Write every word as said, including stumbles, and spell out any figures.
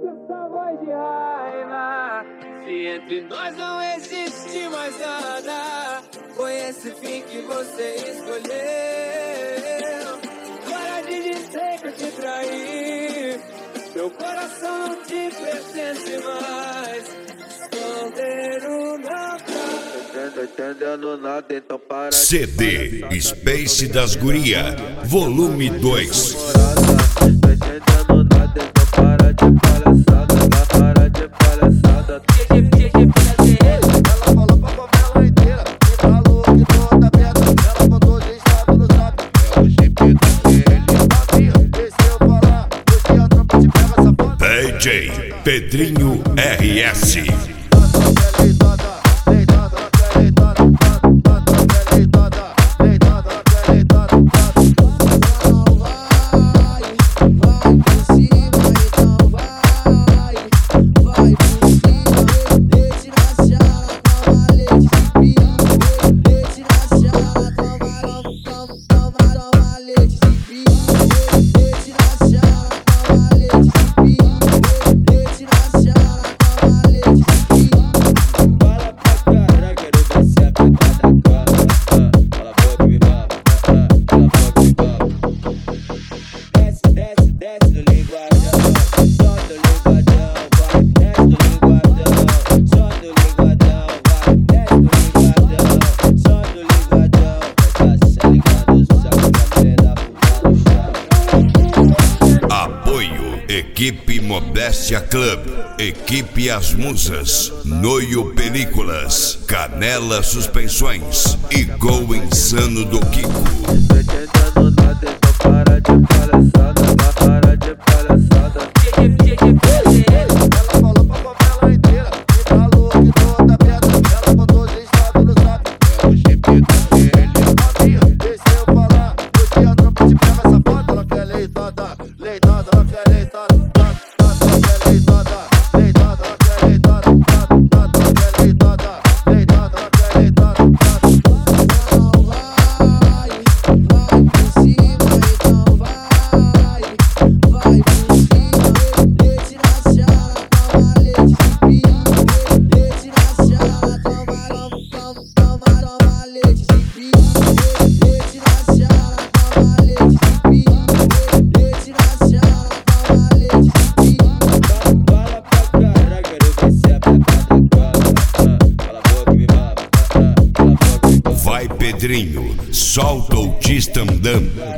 com essa voz de raiva. Se entre nós não existe mais nada, foi esse fim que você escolheu. Para de dizer que eu te traí, meu coração não te pertence mais. Solteiro não tá entendendo nada, então para. C D Space das Guria, volume dois. Tô entendendo nada, então para de palhaçada, para de palhaçada. Ela falou pra favela inteira, me falou que toda pedra, ela botou de estado no zap. É o jeep daquele, deixa eu falar, hoje a tropa te pega essa foto. D J Pedrinho R S. Equipe Modéstia Club, Equipe As Musas, Noio Películas, Canela Suspensões e Gol Insano do Kiko. Tô entendendo nada, então para de palhaçada, para de palhaçada. Ela falou pra favela inteira, me falou que toda pedra, ela botou de estado no zap. É o jeep daquele, deixa eu falar, hoje a tropa te pega essa foto. Ela quer leitada, leitada, ela quer leitada. Vai, Pedrinho, solta o Tistandam.